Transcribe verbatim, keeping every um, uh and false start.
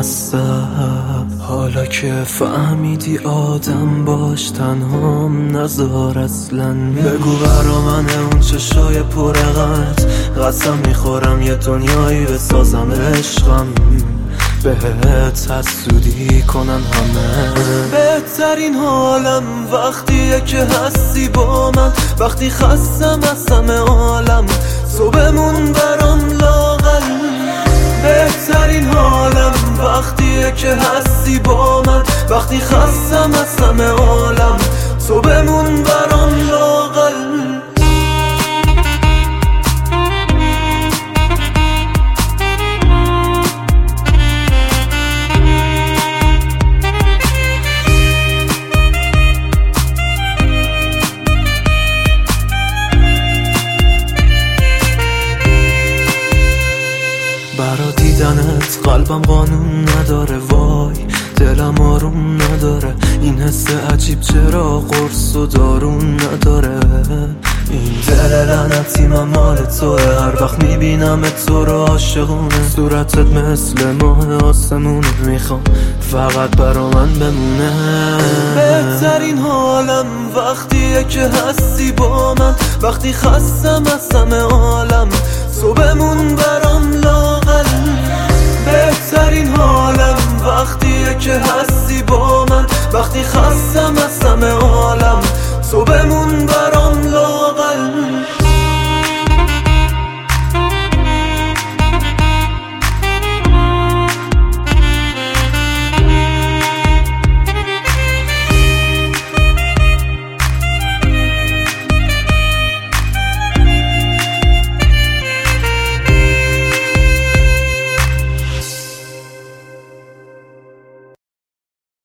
هستم. حالا که فهمیدی آدم باش تنهام نذار اصلا. بگو برا من اون چشای پرقند، قسم میخورم یه دنیایی بسازم عشقم. بهت حسودی کنن همه. بهترین حالم وقتیه که هستی با من، وقتی خستم از همه عالم صبحمون برام لاغر. بهترین حالم وقتیه که هستی با من، وقتی خستم از همه عالم صبحمون برام لاغر. برا دیدنت قلبم قانون نداره، وای دلم آروم نداره. این حس عجیب چرا قرص و دارون نداره. این دل لعنتی من مال توه، هر وقت میبینم تو رو عاشقونه. صورتت مثل ماه آسمونه، میخوام فقط برا من بمونه. بهترین حالم وقتیه که هستی با من، وقتی خستم از همه عالم صبحمون برام لاغر. بهترین حالم وقتیه که هستی با من، وقتی خستم